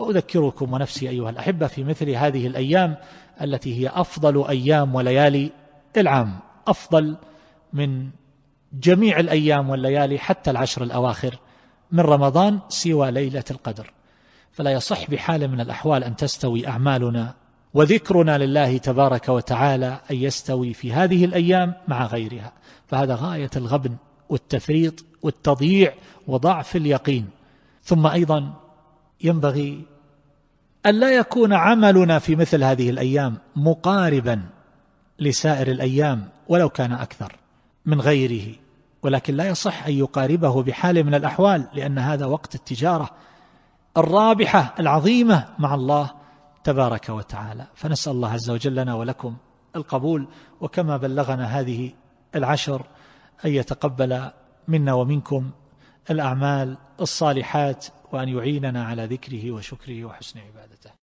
وأذكركم ونفسي أيها الأحبة في مثل هذه الأيام التي هي أفضل أيام وليالي العام، أفضل من جميع الأيام والليالي حتى العشر الأواخر من رمضان سوى ليلة القدر. فلا يصح بحال من الأحوال أن تستوي أعمالنا وذكرنا لله تبارك وتعالى أن يستوي في هذه الأيام مع غيرها، فهذا غاية الغبن والتفريط والتضييع وضعف اليقين. ثم أيضا ينبغي أن لا يكون عملنا في مثل هذه الأيام مقاربا لسائر الأيام ولو كان أكثر من غيره، ولكن لا يصح أن يقاربه بحال من الأحوال، لأن هذا وقت التجارة الرابحة العظيمة مع الله تبارك وتعالى. فنسأل الله عز وجل لنا ولكم القبول، وكما بلغنا هذه العشر أن يتقبل منا ومنكم الأعمال الصالحات، وأن يعيننا على ذكره وشكره وحسن عبادته.